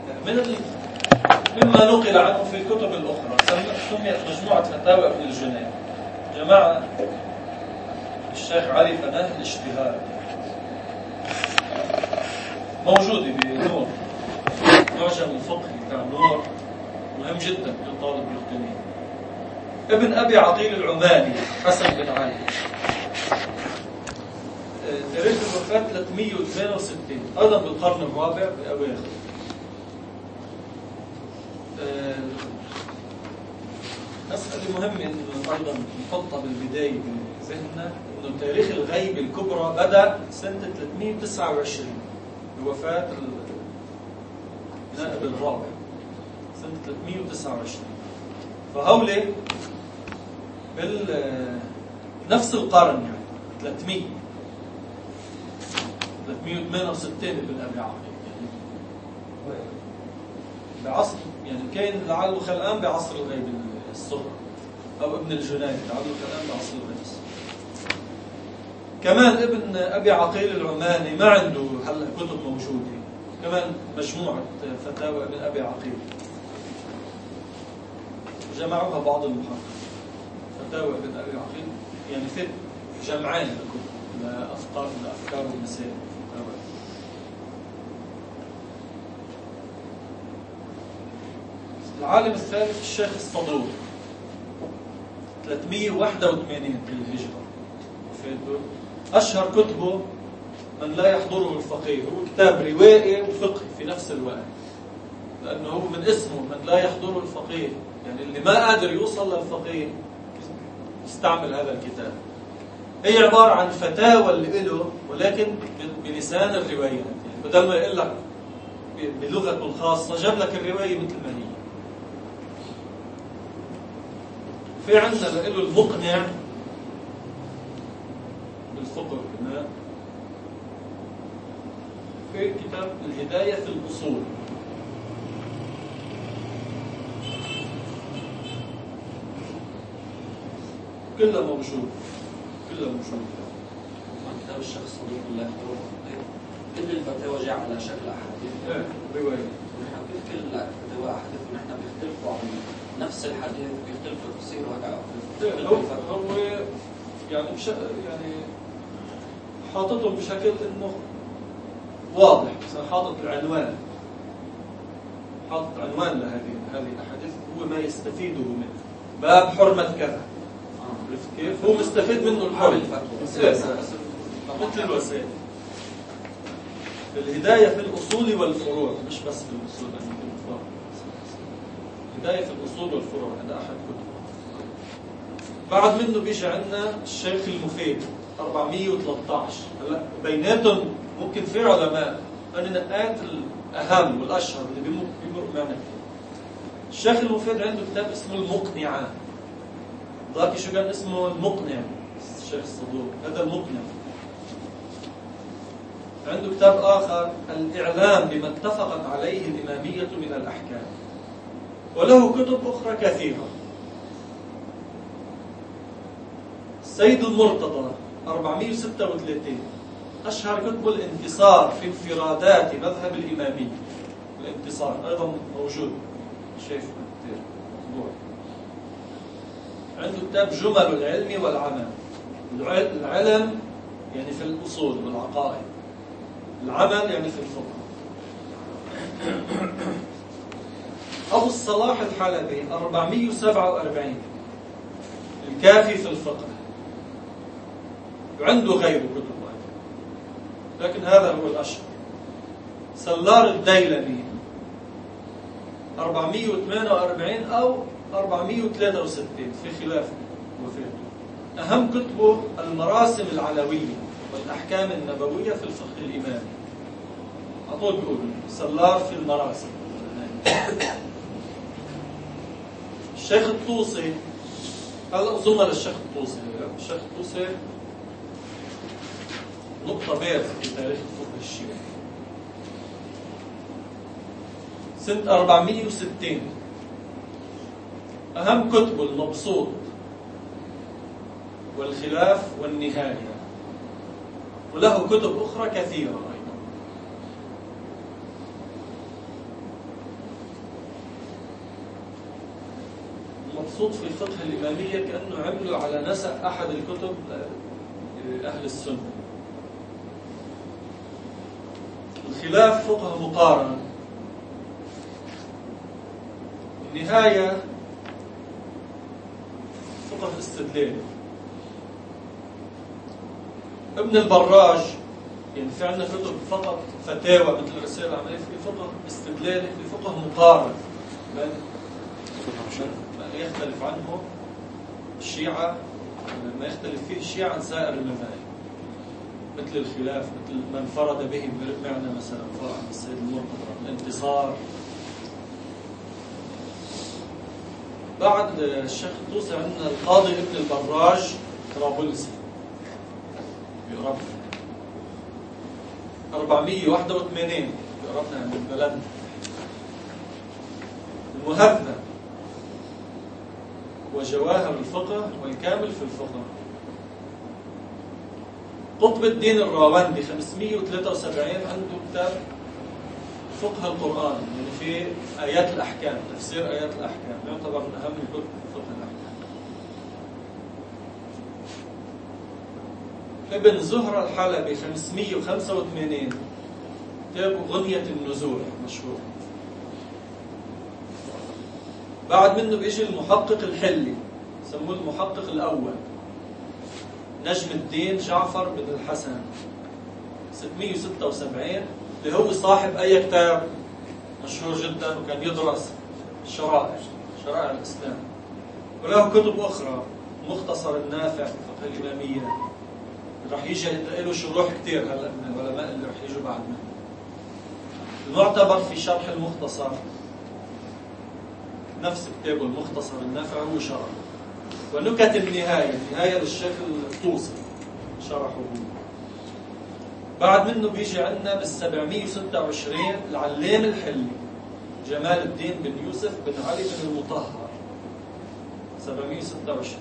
مما نقل عنه في الكتب الأخرى، سميت مجموعة فتاوى ابن الجنيد. جماعة الشيخ علي فناه الاجتهاد، موجودة بنور، معجم الفقهي بتاع نور، مهم جدا للطالب الأردني. ابن أبي عقيل العماني حسن بن علي، تاريخ الوفاة 368، أيضا بالقرن الرابع بأواخر. مسألة مهمة إنه أيضا نحطها بالبداية بذهننا، إنه تاريخ الغيبة الكبرى بدأ سنة 329 بوفاة النائب الرابع سنة 329. فهولي نفس القرن، يعني 368 ابن أبي عقيل، يعني بعصر، يعني كان لعله خلقان بعصر الغيبة الصغرى، أو ابن الجنيد لعله خلقان بعصر الغيبة الصغرى. كمان ابن أبي عقيل العماني ما عنده هلا كتب موجودة، كمان مجموعة فتاوى ابن أبي عقيل جمعوها بعض المحققين. فتاوى ابن أبي عقيل يعني في جمعين لأفكار والمسائل. العالم الثالث الشيخ الصدوق 381 للهجرة وفاته. أشهر كتبه من لا يحضره الفقيه، هو كتاب روائي وفقه في نفس الوقت، لأنه هو من اسمه من لا يحضره الفقيه، يعني اللي ما قادر يوصل للفقيه يستعمل هذا الكتاب. هي عبارة عن فتاوى اللي له ولكن بلسان الروايات، يعني بدل ما يقول لك بلغته الخاصة جاب لك الرواية مثل ما هي. في عندنا له المقنع بالفقه كمان، في كتاب الهداية في الأصول. كله موجود. كتاب الشيخ صديق الله يحفظه كل الفتاوى جاء على شكل أحاديث رواية. ونحن كل الفتاوى أحاديث ونحن بيختلفوا عن نفس الحديث، بيختلفوا تفسيره هو يعني يعني حاططهم بشكل انه واضح، مثلا حاطط العنوان، حاطط عنوان لهذه الاحاديث هو ما يستفيده منه، باب حرمة كذا. عرفت كيف؟ هو مستفيد منه الحرمة مثل الوسائل. الهداية في الأصول والفروع، مش بس في الأصول، الهداية في الأصول والفروع هذا أحد كتب. بعد منه بيجي عندنا الشيخ المفيد 413. هلا بيناتهم ممكن في علماء، أنا نقيت الأهم والأشهر اللي بيمر معنا. الشيخ المفيد عنده كتاب اسمه المقنعة، ذاك شو كان اسمه المقنع، الشيخ الصدوق هذا المقنع. عنده كتاب آخر الإعلام بما اتفقت عليه الإمامية من الأحكام، وله كتب أخرى كثيرة. السيد المرتضى 436 أشهر كتب الانتصار في انفرادات مذهب الإمامية. الانتصار أيضا موجود، شايف كثير موضوع. عنده كتاب جمل العلم والعمل. العلم يعني في الأصول والعقائد، العمل يعني في الفقه. أبو الصلاح الحلبي 447 الكافي في الفقه، وعنده غيره كتب لكن هذا هو الأشهر. سلار الديلمي 448 أو 463 في خلاف وفاته. أهم كتبه المراسم العلوية والأحكام النبوية في الفقه الإمامي. أطول بيقول سلار في المراسم. الشيخ الطوسي، هلا أظن للشيخ الطوسي. الشيخ الطوسي نقطة بيض في تاريخ الفقه الشيعي. سنة 460 أهم كتبه المبسوط والخلاف والنهاية، وله كتب أخرى كثيرة أيضا. المبسوط في الفقه الإمامية كأنه عملوا على نسق أحد الكتب أهل السنة. الخلاف فقه مقارن. النهاية فقه استدلالي. ابن البراج يعني في عندنا كتب فقط فتاوى مثل الرسائل العملية، في فقه استدلالي، في فقه مقارن ما يختلف عنه الشيعة، ما يختلف فيه الشيعة عن سائر المذاهب، مثل الخلاف، مثل من انفرد به معنا مثلا فرع السيد المرتضى، الانتصار. بعد الشيخ الطوسي عندنا القاضي ابن البراج طرابلسي بيقربنا 481 بيقربنا من بلدنا. المهذب وجواهر الفقه والكامل في الفقه. قطب الدين الراوندي 573 عنده كتاب فقه القرآن، يعني في آيات الأحكام، تفسير آيات الأحكام، يعتبر من أهم الكتب في فقه الأحكام. ابن زهرة الحلبي 585 كتاب غنية النزول مشهور. بعد منه بيجي المحقق الحلي، سموه المحقق الأول، نجم الدين جعفر بن الحسن 676 اللي هو صاحب أي كتاب مشهور جدا وكان يدرس شرائع الإسلام. وله كتب أخرى، مختصر النافع في فقه الإمامية، راح يجي له شروح كثير هلا من العلماء اللي راح يجوا بعد منه. المعتبر في شرح المختصر، نفس كتابه المختصر النافع هو شرح، ونكت النهاية للشيخ الطوسي شرحه هو. بعد منه بيجي عندنا بال 726 العلام الحلي جمال الدين بن يوسف بن علي بن المطهر 726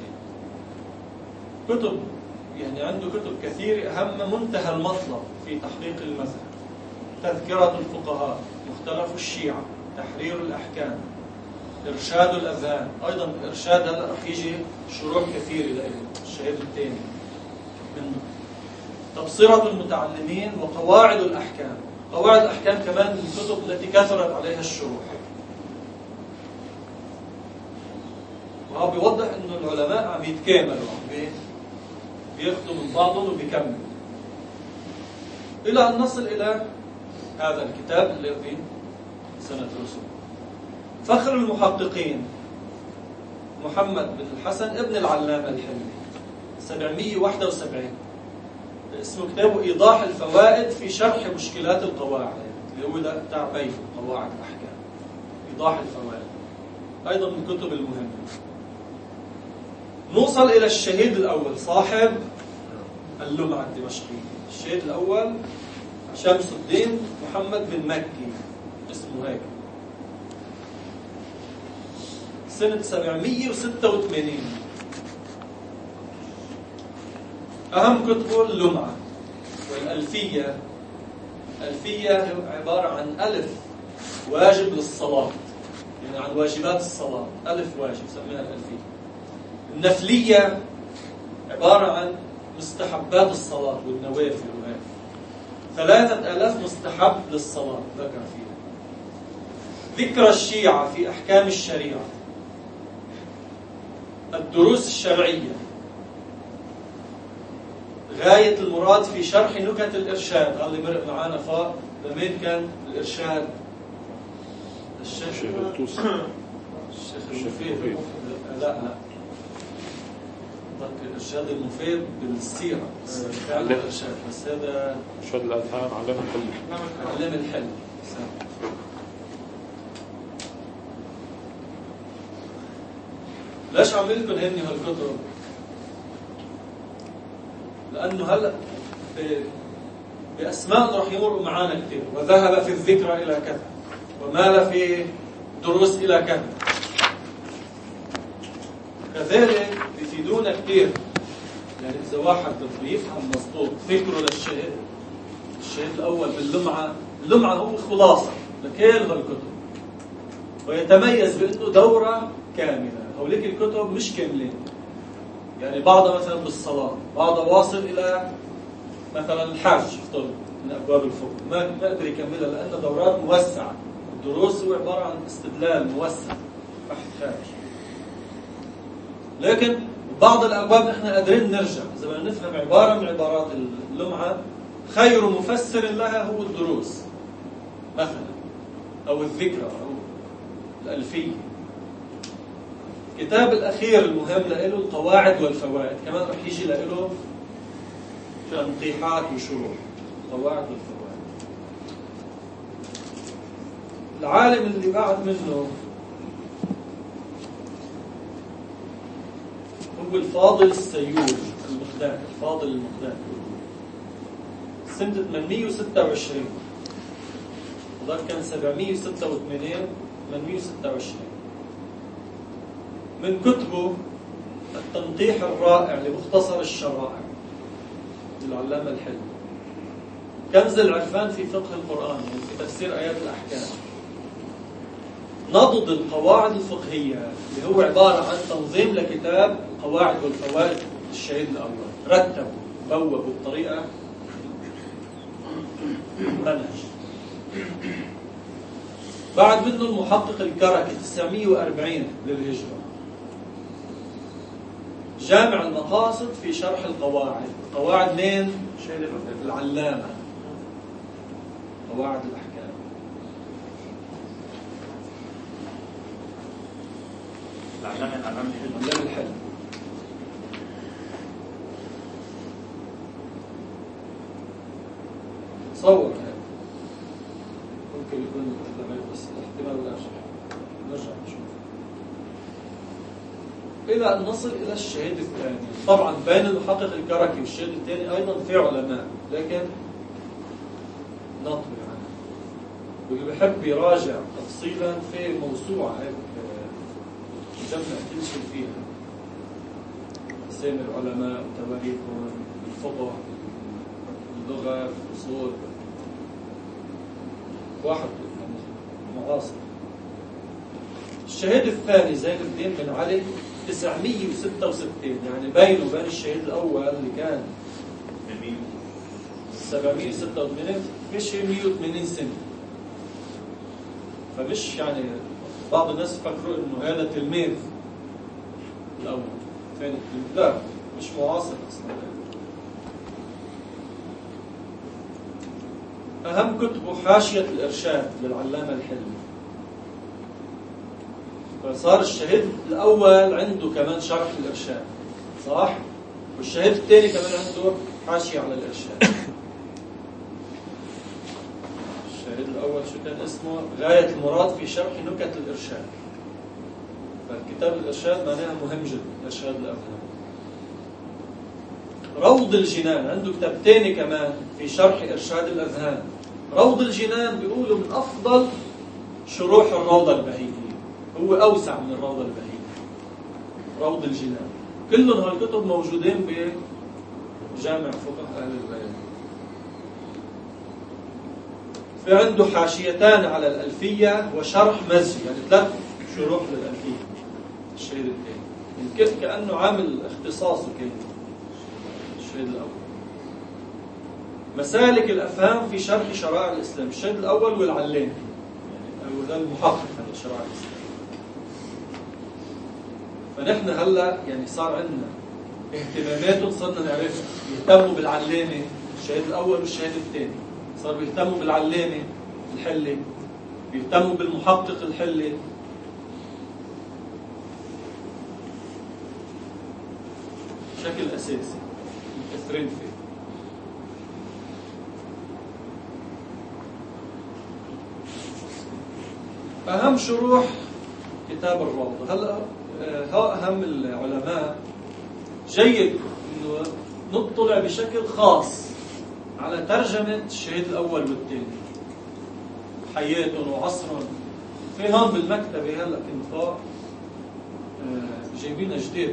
كتب، يعني عنده كتب كثير، أهم منتهى المطلب في تحقيق المذهب، تذكرة الفقهاء، مختلف الشيعة، تحرير الأحكام، إرشاد الأذهان. أيضا إرشاد هلا رح يجي شروح كثيرة له الشهيد الثاني منه. تبصرة المتعلمين وقواعد الأحكام. قواعد الأحكام كمان من الكتب التي كثرت عليها الشروح. وهو بيوضح إنه العلماء عم يتكاملوا، بياخذوا من بعضهم وبيكملوا إلى أن نصل إلى هذا الكتاب الذي سندرسه. فخر المحققين محمد بن الحسن ابن العلامة الحلي 771 اسمه كتابه إيضاح الفوائد في شرح مشكلات القواعد، اللي هو ده بتاع بيت قواعد الأحكام. إيضاح الفوائد أيضا من الكتب المهمة. نوصل إلى الشهيد الأول صاحب اللمعة الدمشقي. الشهيد الأول شمس الدين محمد بن مكي اسمه هيك، سنة 786. أهم كتبه اللمعة والألفية. الألفية عبارة عن ألف واجب للصلاة، يعني عن واجبات الصلاة، ألف واجب سميها الألفية. النفلية عبارة عن مستحبات الصلاة والنوافل وهيك، 3000 مستحب للصلاة ذكر فيها. ذكر الشيعة في أحكام الشريعة. الدروس الشرعية. غاية المراد في شرح نكت الإرشاد. هذا اللي مرق معانا فوق لمين كان الإرشاد؟ الشيخ المفيد. لا الإرشاد المفيد بالسيرة الإرشاد، بس هذا إرشاد الأذهان علم الحل. ليش عم لكم هني هالكتب؟ لأنه هلا بأسماء رح يمروا معانا كثير. وذهب في الذكرى إلى كذا، ومال في دروس إلى كذا، كذلك بيفيدونا كثير. يعني إذا واحد بده يفهم مضبوط فكره للشهيد، الشهيد الأول باللمعة، اللمعة هو خلاصة لكل هالكتب، ويتميز بأنه دورة كاملة. هوليك الكتب مش كاملين، يعني بعضها مثلا بالصلاة، بعضها واصل إلى مثلا الحج افترض من أبواب الفقه، ما قدر يكملها لأن دورات موسعة. الدروس هو عبارة عن استدلال موسع، بحث خارج. لكن بعض الأبواب نحن قادرين نرجع إذا بدنا نفهم عبارة من عبارات اللمعة. خير مفسر لها هو الدروس مثلا، أو الذكرى، أو الألفية. الكتاب الأخير المهم له القواعد والفوائد، كمان رح يجي له تنقيحات وشروح القواعد والفوائد. العالم اللي بعد منه هو الفاضل السيول المقداد، الفاضل المقداد سنة 826، وذاك كان 786 826. من كتبه التنقيح الرائع لمختصر الشرائع للعلامة الحلي. كنز العرفان في فقه القرآن، يعني في تفسير آيات الأحكام. نضد القواعد الفقهية، اللي هو عبارة عن تنظيم لكتاب القواعد والفوائد الشهيد الأول. رتبوا بوبوا بطريقة منهج. بعد منه المحقق الكركي 940 للهجرة. جامع المقاصد في شرح القواعد. القواعد مين؟ العلامة. قواعد الأحكام. العلامة الحلم. تصور هيك ممكن يكون غير، بس الاحتمال لا شك. نرجع نشوف إلى أن نصل إلى الشهيد الثاني. طبعا بين المحقق الكركي والشهيد الثاني أيضا في علماء، لكن نطوي عنه. واللي بحب يراجع تفصيلا في موسوعة هيك جمع كل شيء فيها، أسامي العلماء وتواريخهم، الفقه، اللغة، الأصول، واحد معاصر. الشهيد الثاني زين الدين بن علي 966، يعني بينه وبين الشهيد الأول اللي كان 786 مش 180 سنة. فمش يعني بعض الناس فكروا إنه هذا تلميذ الأول ثاني تلميذ، لا مش معاصر أصلا. أهم كتبه حاشية الإرشاد للعلامة الحلمي. فصار الشهيد الأول عنده كمان شرح الإرشاد، صح؟ والشهيد الثاني كمان عنده حاشية على الإرشاد. الشهيد الأول شو كان اسمه؟ غاية المراد في شرح نكت الإرشاد. فالكتاب الإرشاد معناها مهم جدا، إرشاد الأفهام. روض الجنان عنده كتاب ثاني كمان في شرح إرشاد الأذهان. روض الجنان بيقولوا من أفضل شروح الروضة البهية، هو أوسع من الروضة البهية. روض الجنان كلهم هالكتب موجودين بجامع فقه أهل البيت. في عنده حاشيتان على الألفية وشرح مزي، يعني 3 شروح للألفية. الشهيد الثاني كأنه عامل اختصاصه كده. الشهيد الأول مسالك الأفهام في شرح شرائع الإسلام. الشهيد الأول والعلامي، يعني هو ده المحقق على شرائع الإسلام. فنحن هلا يعني صار عندنا اهتماماتهم صرنا نعرفها. يهتموا بالعلامة الشهيد الأول والشهيد الثاني، صاروا يهتموا بالعلامة الحلي، يهتموا بالمحقق الحلي. بشكل أساسي متأثرين فيه. أهم شروح كتاب الروضة. هلا أهم العلماء جيد إنه نطلع بشكل خاص على ترجمة الشهيد الأول والثاني، حياتهم وعصرهم. في هون بالمكتبة هلا كنت فوق جايبين جديد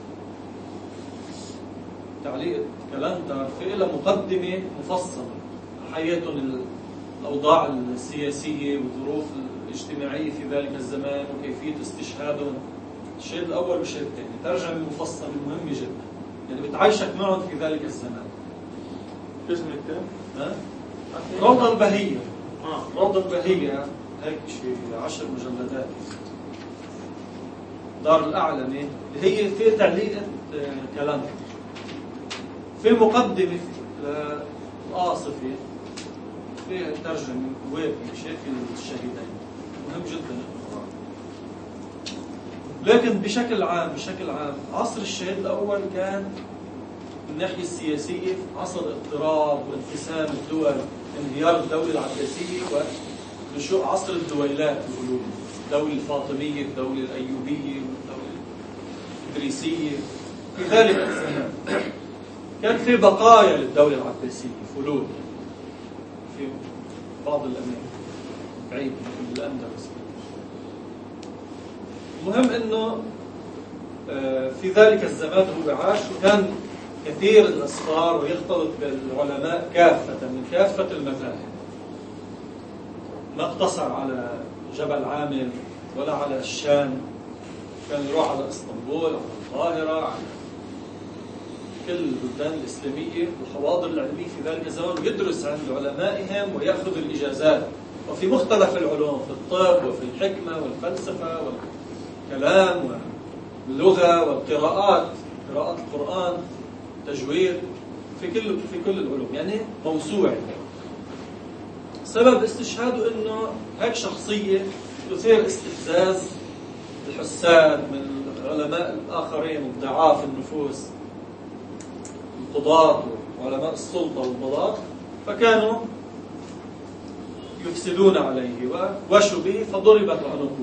تعليق كالندر، في لها مقدمة مفصلة حياتهم، الأوضاع السياسية والظروف الاجتماعية في ذلك الزمان وكيفية استشهادهم. الشهيد الأول والشهيد الثاني ترجمة مفصلة مهمة جدا، يعني بتعيشك معهم في ذلك الزمان. شو اسم الكتاب؟ روضة البهية. روضة البهية هيك شيء 10 مجلدات. دار الأعلمة هي في تعليقة كالندر، في مقدمة للآصفي، في ترجمة وافي بشكل الشهيدين. مهم جدا. لكن بشكل عام عصر الشهيد الأول كان من الناحية السياسية عصر اضطراب وانقسام الدول، انهيار الدولة العباسية ونشوء عصر الدويلات الأولى، الدولة الفاطمية، الدولة الأيوبية، الدولة الإدريسية. في ذلك الزمان كان في بقايا للدولة العباسية، فلول في بعض الأماكن بعيد من الأندلس. المهم أنه في ذلك الزمان هو عاش، وكان كثير الأسفار ويختلط بالعلماء كافة من كافة المذاهب. ما اقتصر على جبل عامر ولا على الشام، كان يروح على اسطنبول، على القاهرة، على كل البلدان الإسلامية والحواضر العلمية في ذلك الزمان، ويدرس عند علمائهم ويأخذ الإجازات. وفي مختلف العلوم، في الطب وفي الحكمة والفلسفة والكلام واللغة والقراءات، قراءة القرآن، تجويد، في كل العلوم، يعني موسوعي. سبب استشهاده انه هيك شخصية تثير استفزاز الحساد من العلماء الآخرين وضعاف النفوس، القضاة وعلماء السلطة والقضاة، فكانوا يفسدون عليه ووشوا به فضربت عنقه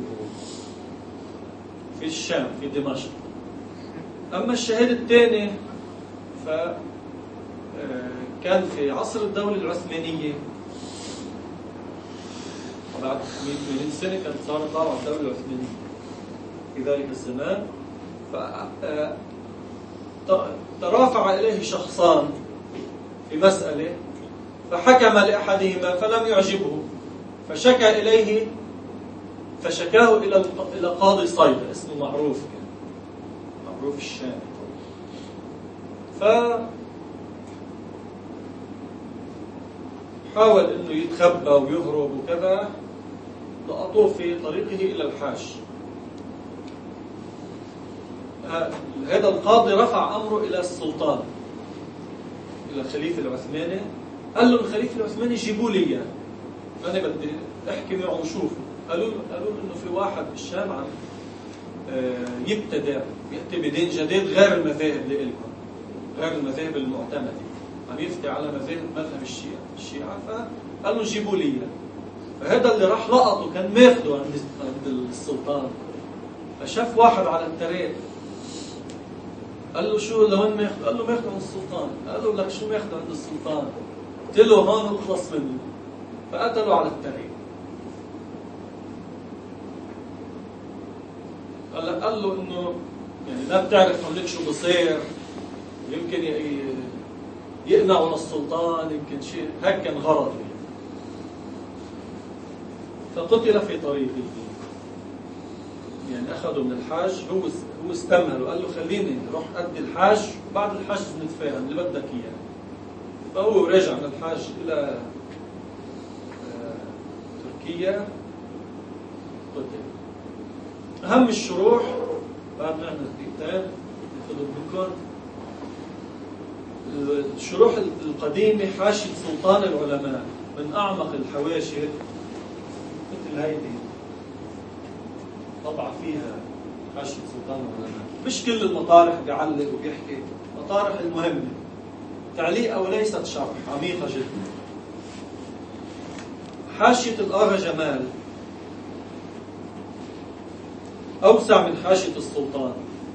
في الشام في دمشق. أما الشهيد الثاني فكان في عصر الدولة العثمانية، بعد 100 سنة كانت صارت طالعة الدولة العثمانية في ذلك الزمان. ترافع إليه شخصان في مسألة، فحكم لأحدهما فلم يعجبه فشكى إليه، فشكاه إلى قاضي صيدا اسمه معروف، كان معروف الشامي. فحاول أنه يتخبى ويهرب وكذا، لقطوه في طريقه إلى الحاج. هذا القاضي رفع أمره إلى السلطان، إلى الخليفة العثماني. قال له الخليفة العثماني جيبوا لي إياه، أنا بدي أحكي معه وشوفه. قالوا إنه في واحد بالشام عم يبتدع، يأتي بدين جديد غير المذاهب اللي إلكم، غير المذاهب المعتمدة، عم يفتي على مذهب الشيعة. فقالوا جيبوا لي إياه. فهذا اللي راح لقطه كان ماخده عند السلطان، فشاف واحد على الطريق قال له شو لوين ماخده؟ قال له ماخده عند السلطان. قال له لك شو ماخده عند السلطان؟ قلت له هون اخلص منه. فقتلوا على الطريق. قال له انه يعني لا بتعرف هونيك شو بصير، يمكن يقنعوا للسلطان، يمكن شيء هيك كان غرضه. فقتل في طريقه، يعني أخذوا من الحاج. هو استمهل وقال له خليني روح أدي الحاج، وبعد الحاج نتفاهم اللي بدك إياه. فهو رجع من الحاج إلى تركيا قتل. أهم الشروح بعد ما عندنا دقيقتين ناخذهم منكم. الشروح القديمة حاشية سلطان العلماء، من أعمق الحواشي مثل هيدي طبعا فيها حاشية سلطان العلماء. مش كل المطارح بيعلق وبيحكي، مطارح المهمة تعليقها وليست شرح، عميقة جدا. حاشية الآغا جمال أوسع من حاشية السلطان،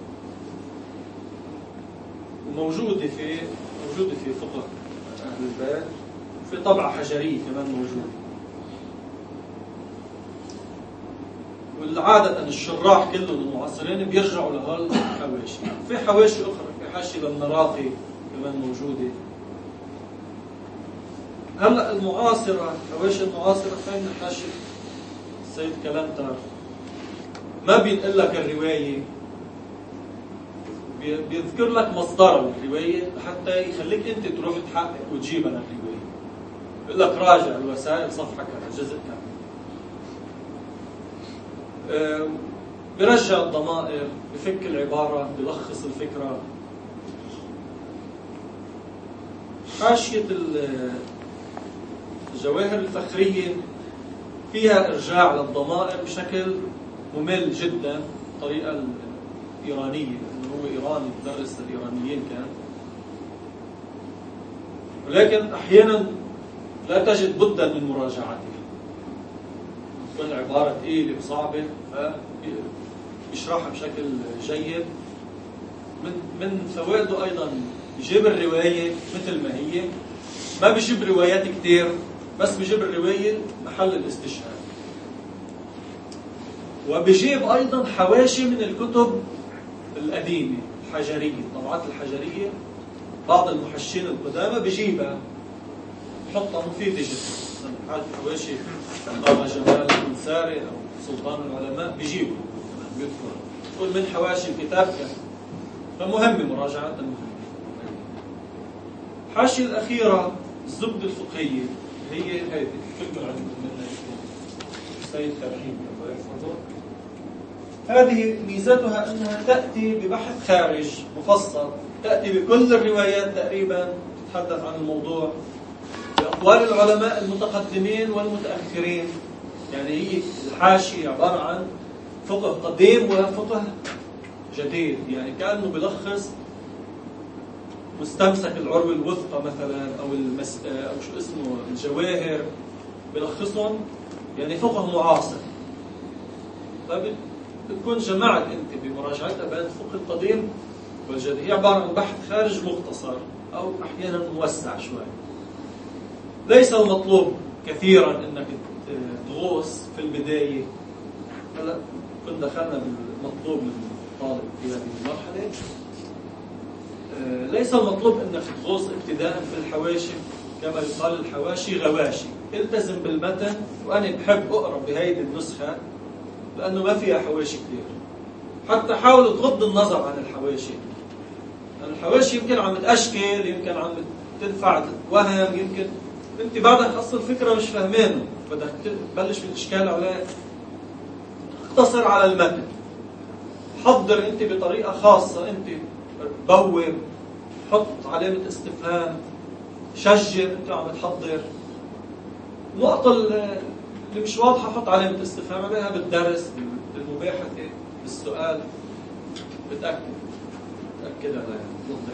وموجودة في فقه أهل البيت، وفي طبعة حجرية كمان موجودة. والعادة أن الشراح كلهم المعاصرين بيرجعوا لهالحواشي. في حواشي أخرى، في حاشية للنراقي كمان موجودة. هلأ المعاصرة، حواشي المعاصرة فين حاشية السيد كلانتر ما بينقل لك الرواية، بيذكر لك مصدر الرواية حتى يخليك أنت تروح تحقق وتجيبها الرواية. بيقول لك راجع الوسائل صفحة كذا، جزء كذا. برجع الضمائر، بفك العبارة، بلخص الفكرة. حاشية الجواهر الفخرية فيها إرجاع للضمائر بشكل ممل جدا، الطريقة الإيرانية، لأنه هو إيراني بدرس الإيرانيين كان. ولكن أحيانا لا تجد بدا من مراجعته، تكون عبارة ثقيلة وصعبة فيشرحها بشكل جيد. من فوائده أيضا يجيب الرواية مثل ما هي، ما بيجيب روايات كتير، بس بيجيب الرواية محل الاستشهاد. وبيجيب أيضا حواشي من الكتب القديمة الحجرية، الطبعات الحجرية. بعض المحشين القدامى بيجيبها بحطها مفيدة جدا. هذه حواشي الآغا جمال الأنصاري أو سلطان العلماء بيجيبوا بيذكر تقول من حواشي الكتاب كان، فمهم مراجعة مهمة. الحاشية الأخيرة الزبدة الفقهية، هي هذه كلكم عندكم منها سيد ترحيب. هذه ميزتها أنها تأتي ببحث خارج مفصل، تأتي بكل الروايات تقريبا تتحدث عن الموضوع بأقوال العلماء المتقدمين والمتأخرين. يعني هي الحاشية عبارة عن فقه قديم وفقه جديد، يعني كأنه بلخص مستمسك العروة الوثقى مثلا، أو شو اسمه الجواهر، بلخصهم يعني فقه معاصر. فبتكون جمعت أنت بمراجعتها بين الفقه القديم والجديد. هي عبارة عن بحث خارج مختصر أو أحيانا موسع شوي. ليس المطلوب كثيرا أنك تغوص في البداية. هلا كنا دخلنا بالمطلوب من الطالب في هذه المرحلة. ليس المطلوب أنك تغوص ابتداء في الحواشي، كما يقال الحواشي غواشي. التزم بالمتن، وأنا بحب أقرأ بهيدي النسخة لأنه ما فيها حواشي كثير. حتى حاول تغض النظر عن الحواشي، لأن الحواشي يمكن عم تأشكل، يمكن عم تدفع وهم، يمكن أنت بعدك أصل الفكرة مش فاهمينه، بدك تبلش بالإشكال عليه. اختصر على المتن، حضر أنت بطريقة خاصة، أنت بوب، حط علامة استفهام، شجر أنت عم تحضر. النقطة اللي مش واضحة حط علامة استفهام عليها بالدرس، بالمباحثة، بالسؤال، بتأكدها عليها، توضح.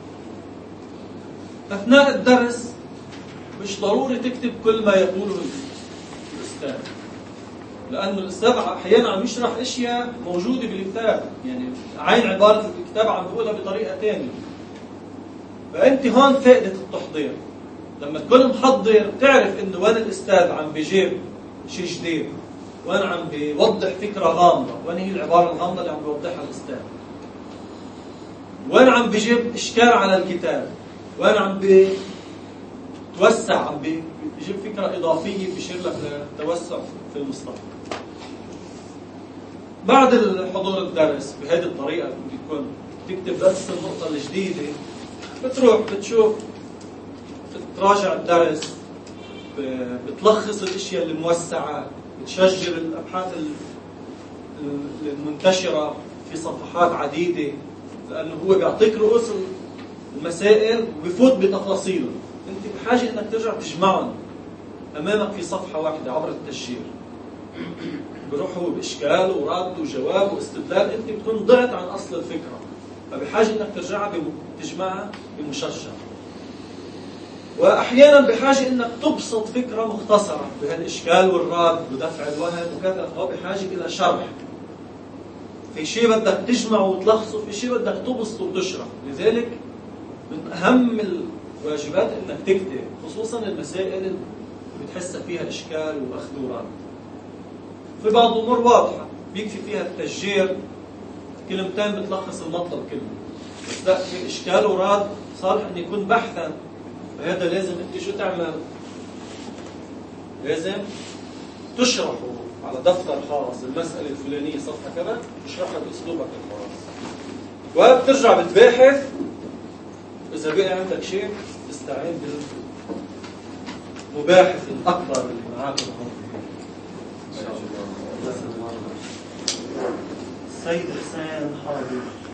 أثناء الدرس مش ضروري تكتب كل ما يقوله الأستاذ، لأنه الأستاذ أحيانا عم يشرح أشياء موجودة بالكتاب، يعني عين عبارة الكتاب عم بقولها بطريقة تانية. فأنت هون فائدة التحضير، لما تكون محضر تعرف إنه وين الأستاذ عم بيجيب شيء جديد، وين عم بيوضح فكرة غامضة، وين هي العبارة الغامضة اللي عم بيوضحها الأستاذ، وين عم بيجيب إشكال على الكتاب، وين عم بيتوسع، عم بيجيب فكرة إضافية بيشير لك للتوسع في المصطلح. بعد حضور الدرس بهذه الطريقة بتكون تكتب بس النقطة الجديدة، بتروح بتشوف، بتراجع الدرس، بتلخص الاشياء الموسعة، بتشجر الابحاث المنتشرة في صفحات عديدة، لانه هو بيعطيك رؤوس المسائل وبيفوت بتفاصيلهم. انت بحاجة انك ترجع تجمعهم امامك في صفحة واحدة عبر التشجير. بروح هو باشكال ورد وجواب واستدلال، انت بتكون ضعت عن اصل الفكرة، فبحاجة انك ترجعها تجمعها بمشجع. واحيانا بحاجه انك تبسط فكره مختصره بهالاشكال والرد ودفع الوهم وكذا، فهو بحاجه الى شرح. في شيء بدك تجمعه وتلخصه، في شيء بدك تبسطه وتشرح. لذلك من اهم الواجبات انك تكتب، خصوصا المسائل اللي بتحس فيها اشكال واخذ ورد. في بعض الامور واضحه بيكفي فيها التشجير، كلمتين بتلخص المطلب كله. بس لا، في اشكال ورد صالح ان يكون بحثا، فهذا لازم انت شو تعمل؟ لازم تشرحه على دفتر خاص، المسألة الفلانية صفحة كذا، تشرحها بأسلوبك الخاص. وبترجع بتباحث، إذا بقى عندك شيء تستعين بالمباحث الأكبر اللي معاك السيد حسين حربي.